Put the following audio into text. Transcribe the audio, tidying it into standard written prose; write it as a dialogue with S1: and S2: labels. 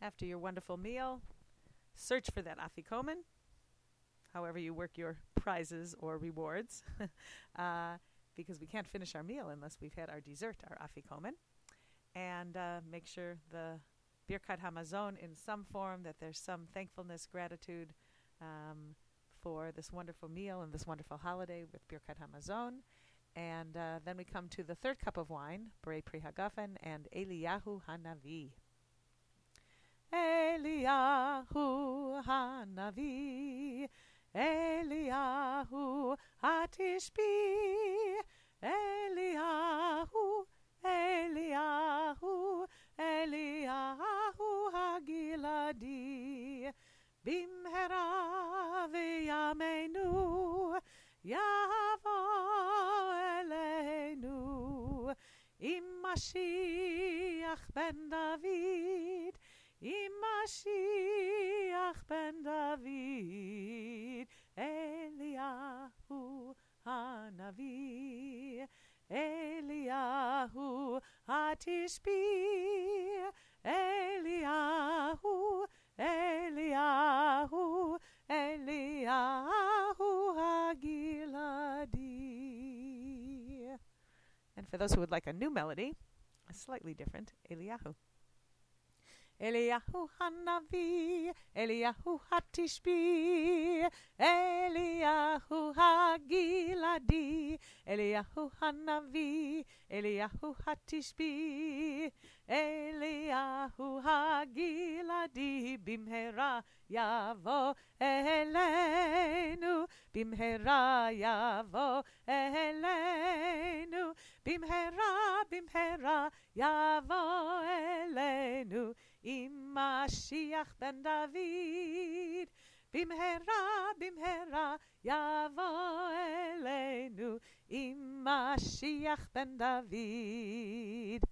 S1: After your wonderful meal, search for that afikomen, however you work your prizes or rewards, because we can't finish our meal unless we've had our dessert, our afikomen. And make sure the Birkat Hamazon in some form, that there's some thankfulness, gratitude for this wonderful meal and this wonderful holiday with Birkat Hamazon. And then we come to the third cup of wine, Borei Pri Hagafen and Eliyahu Hanavi. Eliyahu Hanavi, Eliyahu Hatishbi, Eliyahu, Eliyahu, Eliyahu Hagiladi, Bimhera v'yameinu, Yavo Eleinu, Im Mashiach ben David, Im Mashiach ben David, Eliyahu Hanavi, Eliyahu Hatishbi, Eliyahu, Eliyahu, Eliyahu Hagiladi. And for those who would like a new melody, a slightly different, Eliyahu. Eliyahu Hanavi, Eliyahu Hatishbi, Eliyahu Hagiladi, Eliyahu Hanavi, Eliyahu Hatishbi, Eliyahu Hagiladi, Bimhera Yavo Eleinu, Bimhera Yavo Eleinu, Bimhera, Bimhera Yavo Eleinu, Im Mashiach ben David, Bimhera, Bimhera Yavo Eleinu, Im Mashiach ben David.